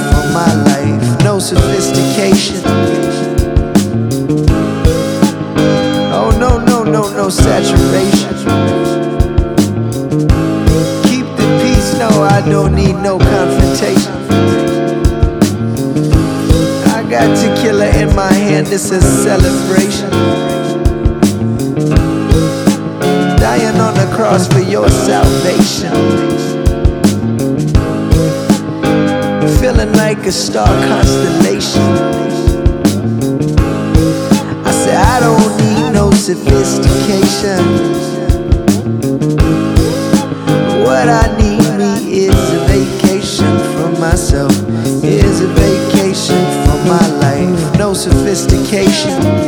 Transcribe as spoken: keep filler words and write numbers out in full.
for my life. No sophistication. Oh no, no, no, no saturation. Keep the peace, no, I don't need no confrontation. I got tequila in my hand, this is a celebration. Dying on the cross for your salvation. Feeling like a star constellation. I said I don't need no sophistication. What I need me is a vacation from myself. Is a vacation from my life. No sophistication.